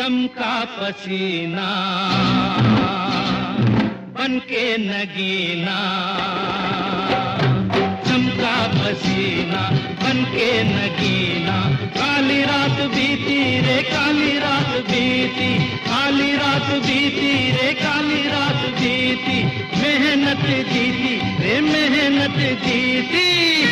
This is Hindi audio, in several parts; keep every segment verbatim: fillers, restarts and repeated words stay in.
चमका पसीना बनके नगीना, चमका पसीना बनके नगीना। काली रात बीती रे काली रात बीती, काली रात बीती रे काली रात बीती। मेहनत जीती रे मेहनत जीती,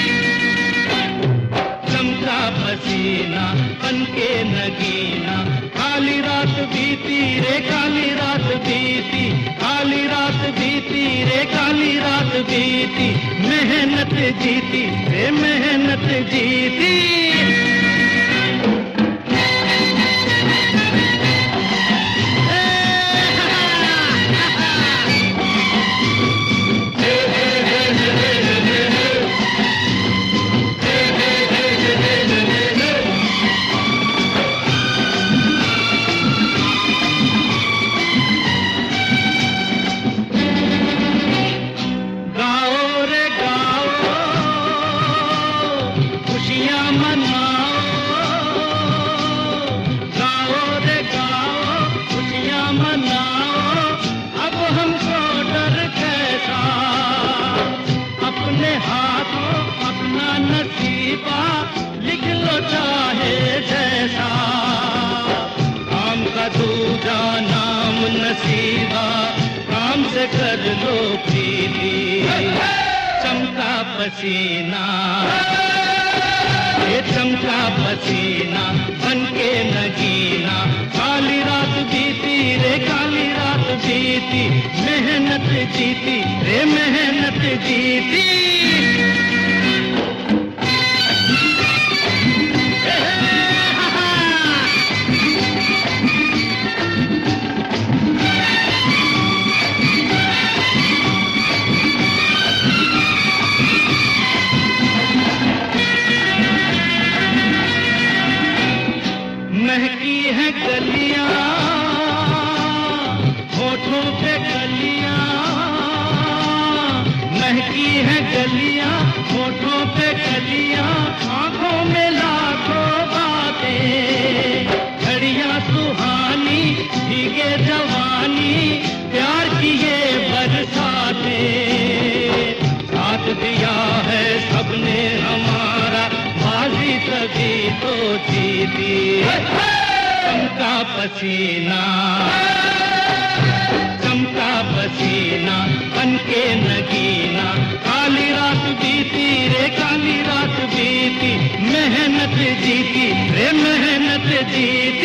चमका पसीना बनके नगीना। काली रात बीती रे काली रात बीती, काली रात बीती रे काली रात बीती। मेहनत जीती रे मेहनत जीती। लिख लो चाहे जैसा, काम का दूजा नाम नसीबा, काम से कर लो प्रीति। चमका पसीना ये चमका पसीना बनके नगीना। काली रात बीती रे काली रात बीती। मेहनत जीती रे मेहनत जीती। महकी है गलियां होठों पे गलियां, महकी है गलियां होठों पे गलियां। आंखों में लाखों बातें, घड़ियां सुहानी भीगे जवानी, प्यार की ये बरसाते। साथ दिया है सबने हमारा, बाजी तभी तो जीती। चमका पसीना चमका पसीना बनके नगीना। काली रात बीती रे काली रात बीती। मेहनत जीती रे मेहनत जीती।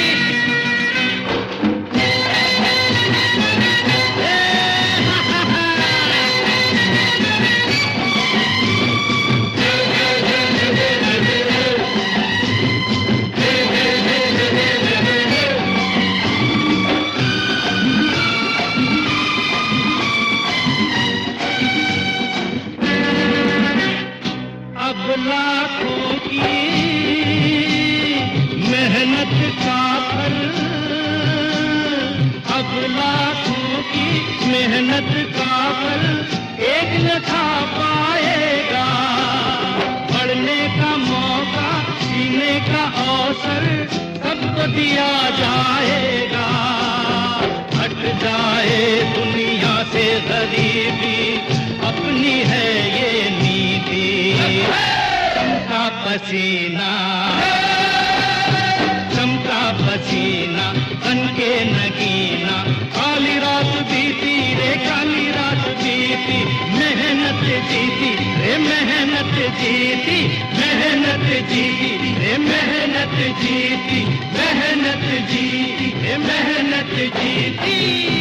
लाखों की मेहनत का फल, अब लाखों की मेहनत का फल एक न खा पाएगा। पढ़ने का मौका जीने का अवसर सबको दिया जाएगा। हट जाए दुनिया से गरीबी, अपनी है ये नीति। चमका पसीना चमका पसीना बनके नगीना। काली रात बीती रे काली रात बीती। मेहनत जीती रे मेहनत जीती। मेहनत जीती रे मेहनत जीती। मेहनत जीती रे मेहनत जीती।